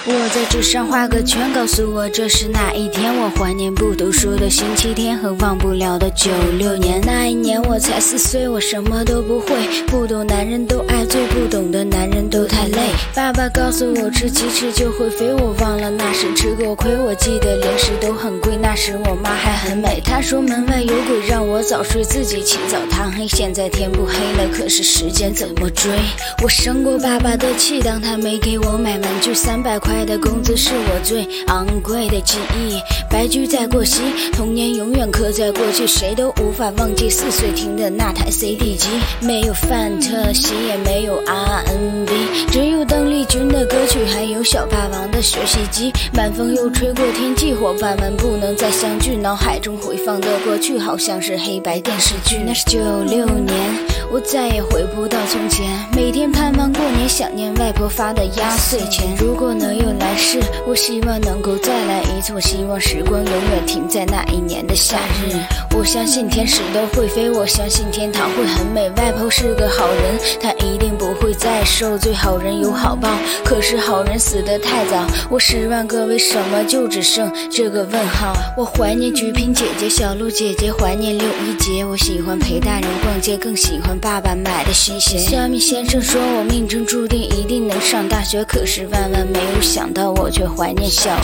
我在纸上画个圈，告诉我这是哪一天。我怀念不读书的星期天和忘不了的96年。那一年我才4岁，我什么都不会，不懂男人都爱醉，不懂的男人都太累。爸爸告诉我吃鸡翅就会肥，我忘了那时吃过亏。我记得零食都很贵，那时我妈还很美。她说门外有鬼，让我早睡，自己起早贪黑。现在天不黑了，可是时间怎么追？我生过爸爸的气，当他没给我买玩具，300块的工资是我最昂贵的记忆。白驹在过隙，童年永远刻在过去，谁都无法忘记4岁听的那台 CD 机。没有范特西，也没有 R&B， 只有邓丽君的歌曲，还有小霸王的学习机。晚风又吹过天际，伙伴们不能再相聚，脑海中回放的过去好像是黑白电视剧。那是96年，我再也回不到从前，每天盼望过年，想念外婆发的压岁钱。如果能有来世，我希望能够再来一次，我希望时光永远停在那一年的夏日。我相信天使都会飞，我相信天堂会很美。外婆是个好人，她一定不会再受罪，好人有好报，可是好人死得太早。我10万个为什么就只剩这个问号。我怀念菊萍姐姐，小鹿姐姐，怀念6·1节。我喜欢陪大人逛街，更喜欢爸爸买的新鞋。小米先生说我命中注定一定能上大学，可是万万没有想到，我却怀念小